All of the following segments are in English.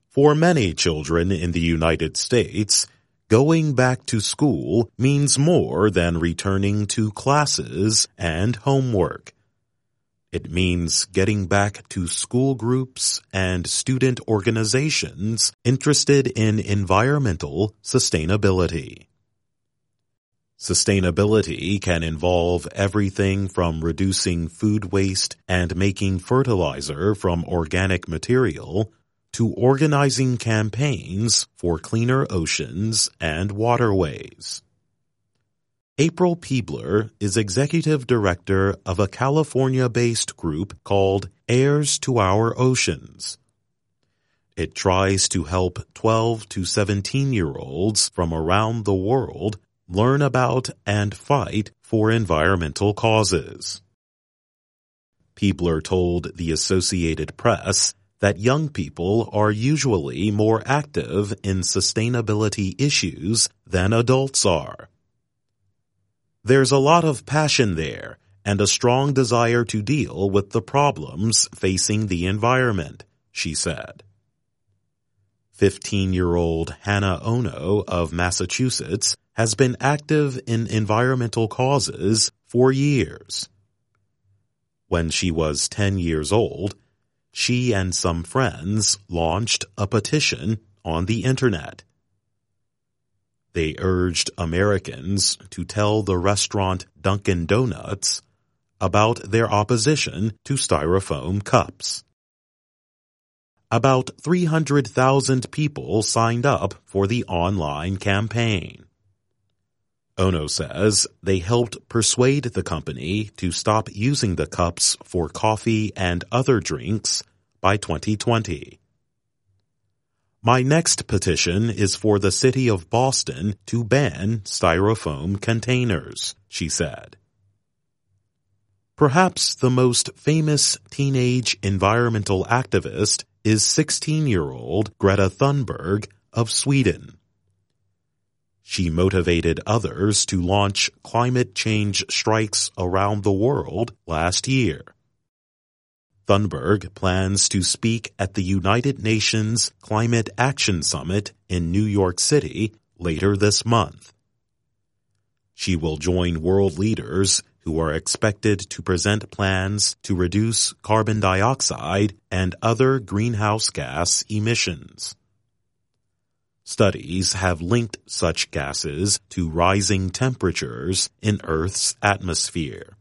For many children in the United States, going back to school means more than returning to classes and homework. It means getting back to school groups and student organizations interested in environmental sustainability. Sustainability can involve everything from reducing food waste and making fertilizer from organic material to organizing campaigns for cleaner oceans and waterways. April Peebler is executive director of a California-based group called Heirs to Our Oceans. It tries to help 12 to 17-year-olds from around the world learn about and fight for environmental causes. Peebler told the Associated Press that young people are usually more active in sustainability issues than adults are. There's a lot of passion there and a strong desire to deal with the problems facing the environment, she said. 15-year-old Hannah Ono of Massachusetts has been active in environmental causes for years. When she was 10 years old, she and some friends launched a petition on the internet. They urged Americans to tell the restaurant Dunkin' Donuts about their opposition to styrofoam cups. About 300,000 people signed up for the online campaign. Ono says they helped persuade the company to stop using the cups for coffee and other drinks by 2020. My next petition is for the city of Boston to ban styrofoam containers, she said. Perhaps the most famous teenage environmental activist is 16-year-old Greta Thunberg of Sweden. She motivated others to launch climate change strikes around the world last year. Thunberg plans to speak at the United Nations Climate Action Summit in New York City later this month. She will join world leaders who are expected to present plans to reduce carbon dioxide and other greenhouse gas emissions. Studies have linked such gases to rising temperatures in Earth's atmosphere.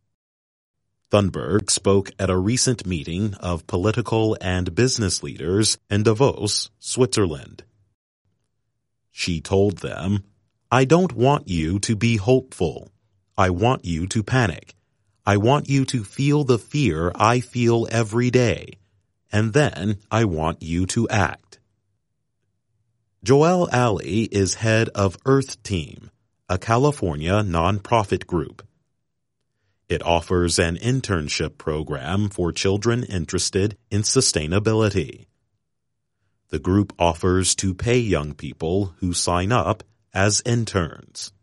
Thunberg spoke at a recent meeting of political and business leaders in Davos, Switzerland. She told them, "I don't want you to be hopeful. I want you to panic. I want you to feel the fear I feel every day, and then I want you to act." Joelle Alley is head of Earth Team, a California nonprofit group. It offers an internship program for children interested in sustainability. The group offers to pay young people who sign up as interns.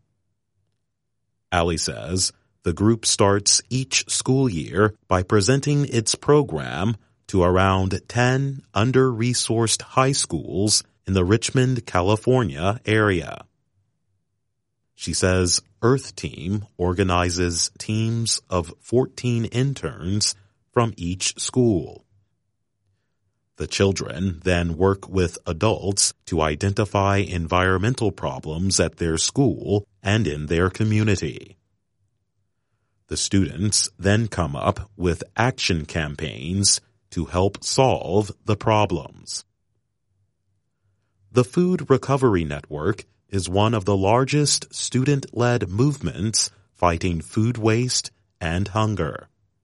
Alley says the group starts each school year by presenting its program to around 10 under-resourced high schools in the Richmond, California area. She says Earth Team organizes teams of 14 interns from each school. The children then work with adults to identify environmental problems at their school and in their community. The students then come up with action campaigns to help solve the problems. The Food Recovery Network is one of the largest student-led movements fighting food waste and hunger.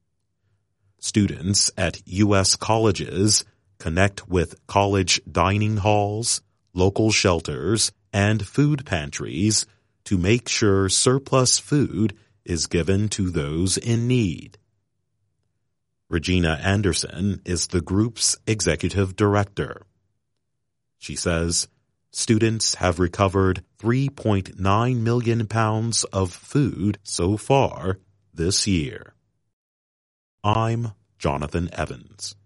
Students at U.S. colleges connect with college dining halls, local shelters, and food pantries to make sure surplus food is given to those in need. Regina Anderson is the group's executive director. She says, students have recovered 3.9 million pounds of food so far this year. I'm Jonathan Evans.